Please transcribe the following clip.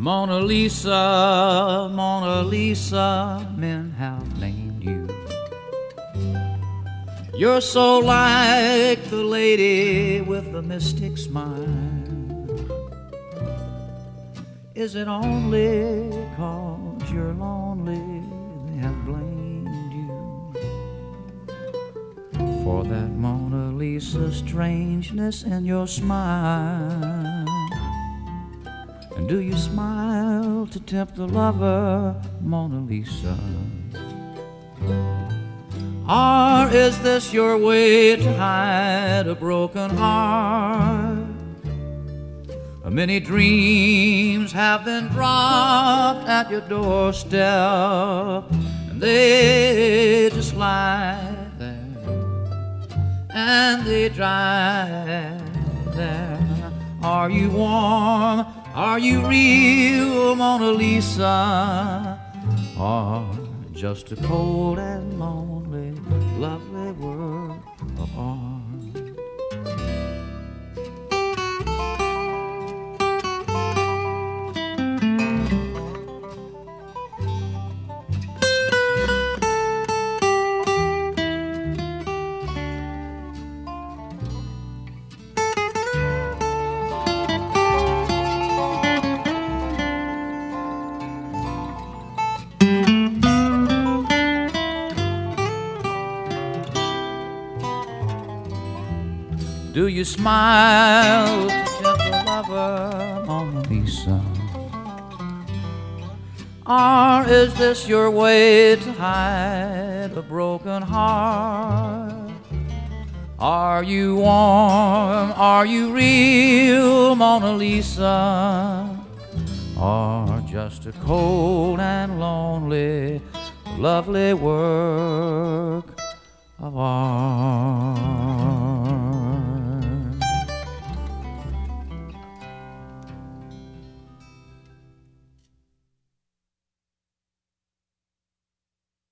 Mona Lisa, Mona Lisa, men have named you. You're so like the lady with the mystic smile. Is it only 'cause you're lonely they have blamed you for that Mona Lisa strangeness in your smile? And do you smile to tempt the lover, Mona Lisa? Or is this your way to hide a broken heart? Many dreams have been dropped at your doorstep, and they just lie there, and they dry there. Are you warm? Are you real, Mona Lisa? Or just a cold and lonely, lovely work of art? Do you smile to tempt the lover, Mona Lisa? Or is this your way to hide a broken heart? Are you warm? Are you real, Mona Lisa? Or just a cold and lonely, lovely work of art?